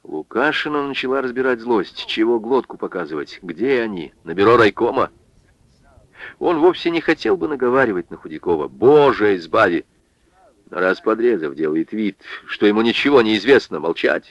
Лукашина начала разбирать злость. Чего глотку показывать? Где они? На бюро райкома? Он вовсе не хотел бы наговаривать на Худякова. Боже, избави! Но раз Подрезов делает вид, что ему ничего не известно, молчать.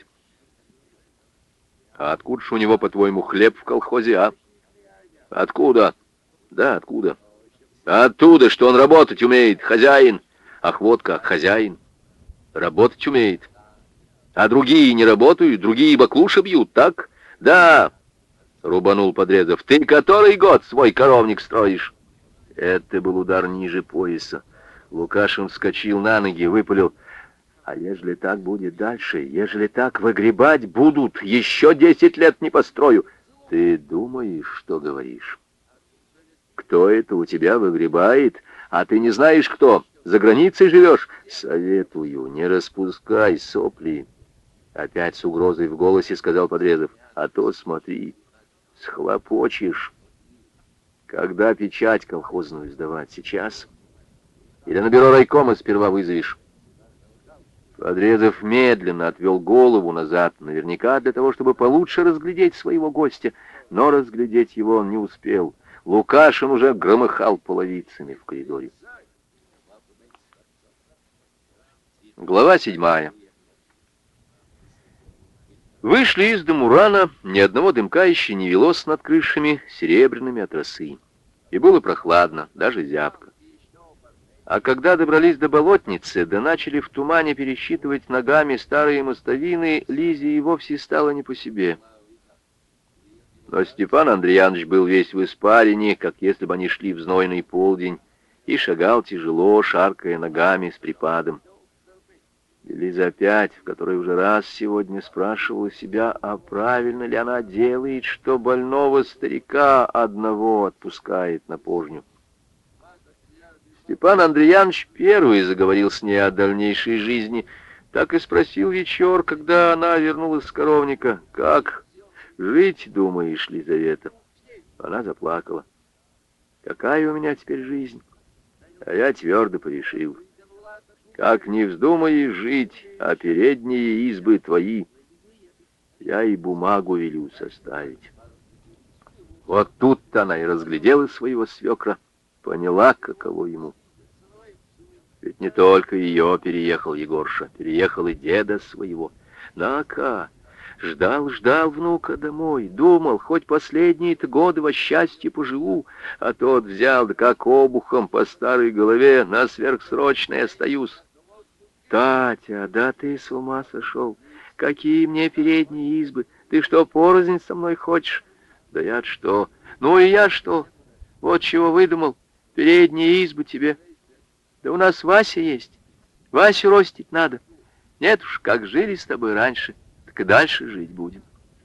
А откуда ж у него, по-твоему, хлеб в колхозе, а? Откуда? Да, откуда? Оттуда, что он работать умеет, хозяин. Ах, вот как, хозяин. Работать умеет. А другие не работают, другие баклуши бьют, так? Да, рубанул Подрезов. Ты который год свой коровник строишь? Это был удар ниже пояса. Лукашин вскочил на ноги, выпалил. А ежели так будет дальше, ежели так выгребать будут, еще 10 лет не построю. Ты думаешь, что говоришь? Кто это у тебя выгребает? А ты не знаешь, кто? За границей живешь? Советую, не распускай сопли. Опять с угрозой в голосе сказал Подрезов. А то смотри, схлопочешь. Когда печать колхозную сдавать? Сейчас? Или на бюро райкома сперва вызовешь? Подрезов медленно отвел голову назад, наверняка для того, чтобы получше разглядеть своего гостя, но разглядеть его он не успел. Лукашин уже громыхал половицами в коридоре. Глава 7. Вышли из дому рано, ни одного дымка еще не велось над крышами, серебряными от росы. И было прохладно, даже зябко. А когда добрались до болотницы, да начали в тумане пересчитывать ногами старые мостовины, Лизе и вовсе стало не по себе. Но Степан Андреянович был весь в испарине, как если бы они шли в знойный полдень, и шагал тяжело, шаркая ногами с припадом. И Лиза опять, в которой уже раз сегодня спрашивала себя, а правильно ли она делает, что больного старика одного отпускает на пожню. Степан Андреянович первый заговорил с ней о дальнейшей жизни. Так и спросил вечер, когда она вернулась с коровника. «Как жить, думаешь, Лизавета?» Она заплакала. «Какая у меня теперь жизнь?» А я твердо порешил. «Как не вздумаешь жить, а передние избы твои, я и бумагу велю составить». Вот тут-то она и разглядела своего свекра, поняла, каково ему. Ведь не только ее переехал Егорша, переехал и деда своего. На-ка, ждал внука домой, думал, хоть последние-то годы во счастье поживу, а тот взял, да как обухом по старой голове, на сверхсрочное остаюсь. Татя, да ты с ума сошел, какие мне передние избы, ты что, порознь со мной хочешь? Да я что? Ну и я что? Вот чего выдумал, передние избы тебе. Да у нас Вася есть. Васю ростить надо. Нет уж, как жили с тобой раньше, так и дальше жить будем.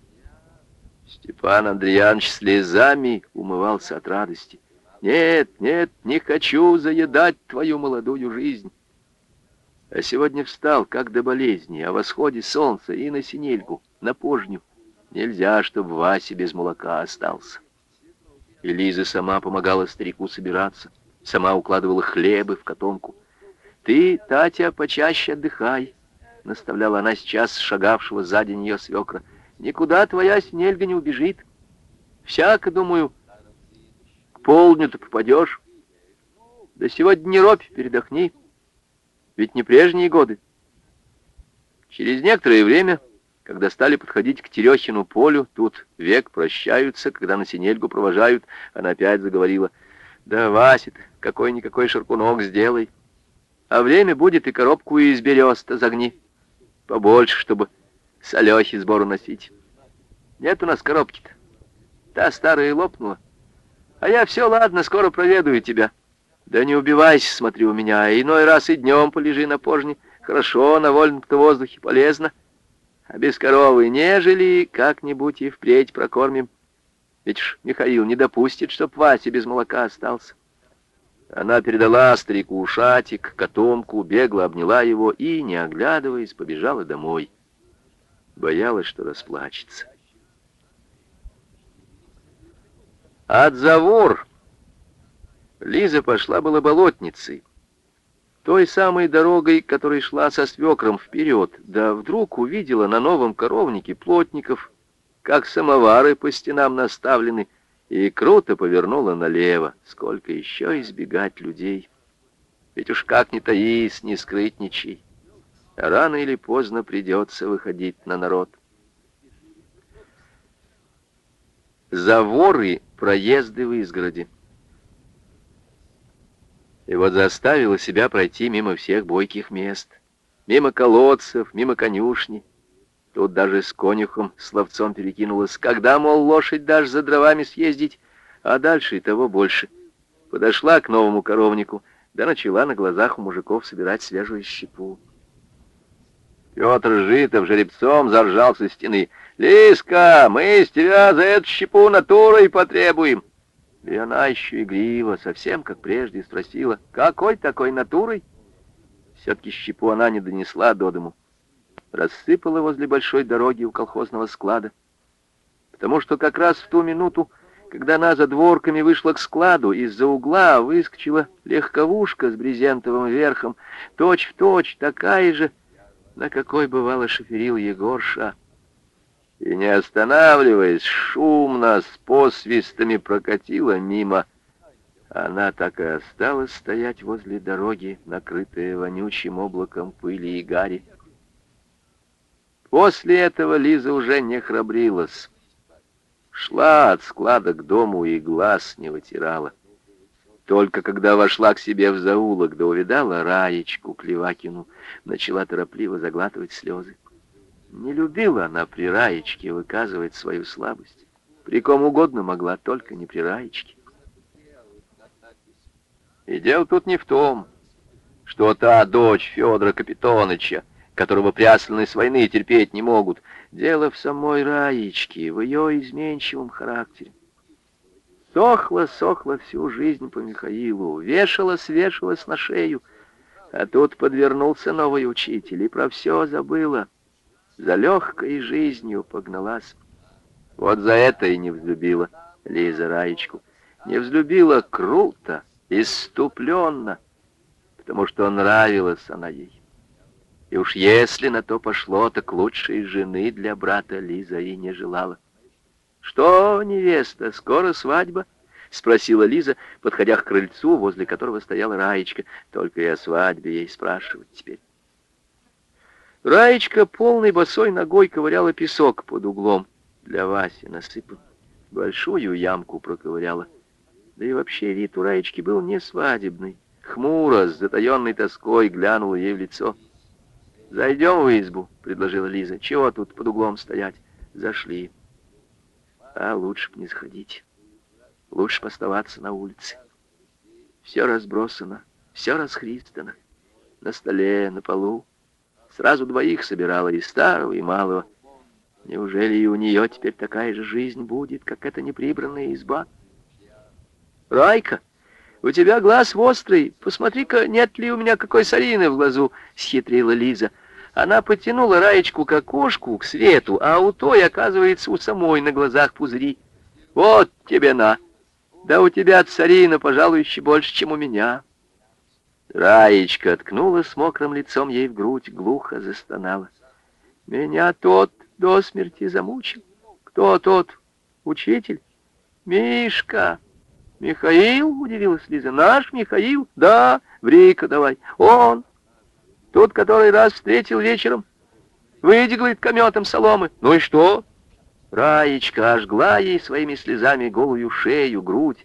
Степан Андреянович слезами умывался от радости. Нет, не хочу заедать твою молодую жизнь. А сегодня встал, как до болезни, о восходе солнца и на синельгу, на пожню. Нельзя, чтобы Вася без молока остался. И Лиза сама помогала старику собираться. Сама укладывала хлебы в котомку. «Ты, Татя, почаще отдыхай», — наставляла она сейчас шагавшего сзади нее свекра. «Никуда твоя снельга не убежит. Всяко, думаю, к полдню-то попадешь. Да сегодня не робь, передохни. Ведь не прежние годы». Через некоторое время, когда стали подходить к Терехину полю, тут век прощаются, когда на синельгу провожают, она опять заговорила. «Да, Вася, какой-никакой шаркунок сделай. А время будет и коробку из берез-то загни. Побольше, чтобы с Алехи сбору носить. Нет у нас коробки-то. Та старая лопнула. А я все, ладно, скоро проведаю тебя. Да не убивайся, смотри у меня, а иной раз и днем полежи на пожне. Хорошо, на вольном-то воздухе полезно. А без коровы нежели как-нибудь и впредь прокормим. Ведь ж Михаил не допустит, чтоб Вася без молока остался». Она передала старику шатик, котомку, бегло обняла его и, не оглядываясь, побежала домой. Боялась, что расплачется. От завор Лиза пошла была болотницей. той самой дорогой, которой шла со свекром вперед, да вдруг увидела на новом коровнике плотников, как самовары по стенам наставлены, и круто повернула налево. Сколько еще избегать людей? Ведь уж как ни таись, ни скрытничай, а рано или поздно придется выходить на народ. Заворы, проезды в изгороди. И вот заставила себя пройти мимо всех бойких мест, мимо колодцев, мимо конюшни. Тут даже с конюхом словцом перекинулась, когда, мол, лошадь дашь за дровами съездить, а дальше и того больше. Подошла к новому коровнику, да начала на глазах у мужиков собирать свежую щепу. Петр Житов жеребцом заржал со стены: «Лиска, мы с тебя за эту щепу натурой потребуем!» И она еще игриво, совсем как прежде, спросила: «Какой такой натурой?» Все-таки щепу она не донесла до дому. Рассыпала возле большой дороги у колхозного склада. Потому что как раз в ту минуту, когда она за дворками вышла к складу, из-за угла выскочила легковушка с брезентовым верхом, точь-в-точь такая же, на какой бывало шоферил Егорша. И, не останавливаясь, шумно, с посвистами прокатила мимо. Она так и осталась стоять возле дороги, накрытая вонючим облаком пыли и гари. После этого Лиза уже не храбрилась. Шла от склада к дому и глаз не вытирала. Только когда вошла к себе в заулок, да увидала Раечку Клевакину, начала торопливо заглатывать слезы. Не любила она при Раечке выказывать свою слабость. При ком угодно могла, только не при Раечке. И дело тут не в том, что та дочь Федора Капитоныча, которого прясланы с войны терпеть не могут. Дело в самой Раечке, в ее изменчивом характере. Сохла всю жизнь по Михаилу, вешалась на шею, а тут подвернулся новый учитель и про все забыла. За легкой жизнью погналась. Вот за это и не взлюбила Лиза Раечку. Не взлюбила круто, исступленно, потому что нравилась она ей. И уж если на то пошло, так лучшей жены для брата Лиза и не желала. «Что, невеста, скоро свадьба?» — спросила Лиза, подходя к крыльцу, возле которого стояла Раечка. Только и о свадьбе ей спрашивать теперь. Раечка полной босой ногой ковыряла песок под углом. Для Васи насыпала. Большую ямку проковыряла. Да и вообще вид у Раечки был не свадебный. Хмуро, с затаенной тоской глянула ей в лицо. «Зайдем в избу», — предложила Лиза. «Чего тут под углом стоять?» Зашли. А лучше б не сходить. Лучше б оставаться на улице. Все разбросано, все расхристано. На столе, на полу. Сразу двоих собирала, и старого, и малого. Неужели и у нее теперь такая же жизнь будет, как эта неприбранная изба? «Райка, у тебя глаз острый. Посмотри-ка, нет ли у меня какой сорины в глазу», — схитрила Лиза. Она потянула Раечку к окошку, к свету, а у той, оказывается, у самой на глазах пузыри. «Вот тебе на! Да у тебя царина, пожалуй, еще больше, чем у меня». Раечка ткнула с мокрым лицом ей в грудь, глухо застонала. «Меня тот до смерти замучил». «Кто тот? Учитель?» «Мишка». «Михаил?» — удивилась Лиза. «Наш Михаил?» «Да, ври-ка давай. Он. Тот, который раз встретил вечером. Выйди, говорит, кометом соломы. Ну и что?» Раечка ожгла ей своими слезами голую шею, грудь.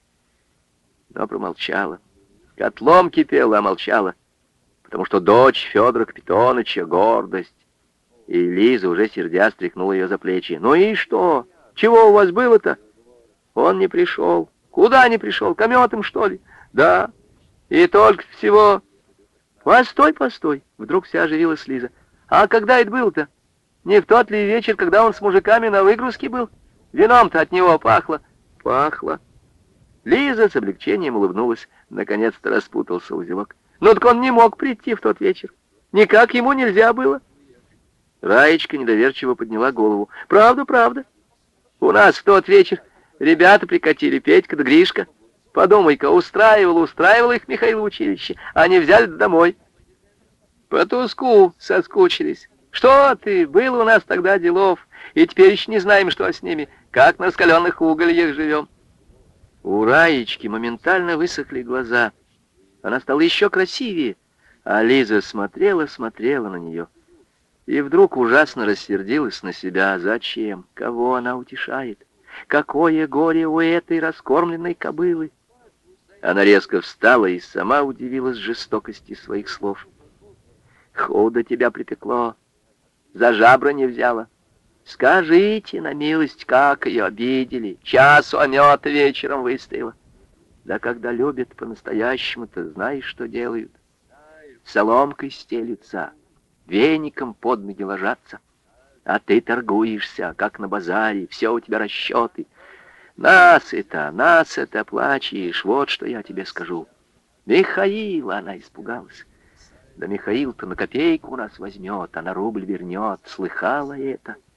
Но промолчала. Котлом кипела, а молчала. Потому что дочь Федора Капитоныча — гордость. И Лиза, уже сердя, стряхнула ее за плечи. «Ну и что? Чего у вас было-то?» «Он не пришел». «Куда не пришел? Кометом, что ли?» «Да. И только всего...» «Постой!» — вдруг вся оживилась Лиза. «А когда это было-то? Не в тот ли вечер, когда он с мужиками на выгрузке был? Вином-то от него пахло». «Пахло». Лиза с облегчением улыбнулась. Наконец-то распутался узелок. «Ну так он не мог прийти в тот вечер. Никак ему нельзя было». Раечка недоверчиво подняла голову. «Правда. У нас в тот вечер ребята прикатили, Петька да Гришка. Подумай-ка, устраивал их Михаил в училище, а они взяли домой. По туску соскучились. Что ты, было у нас тогда делов, и теперь еще не знаем, что с ними, как на раскаленных угольях живем. У Раечки моментально высохли глаза. Она стала еще красивее, а Лиза смотрела на нее. И вдруг ужасно рассердилась на себя. Зачем? Кого она утешает? Какое горе у этой раскормленной кобылы! Она резко встала и сама удивилась жестокости своих слов. Худо тебя припекло, за жабры не взяла. Скажите на милость, как ее обидели. Часу омет вечером выстояла. Да когда любят по-настоящему-то, знаешь, что делают? Соломкой стелются, веником под ноги ложатся. А ты торгуешься, как на базаре, все у тебя расчеты. Нас это плачешь, вот что я тебе скажу. Михаила она испугалась. Да Михаил-то на копейку у нас возьмет, а на рубль вернет. Слыхала это?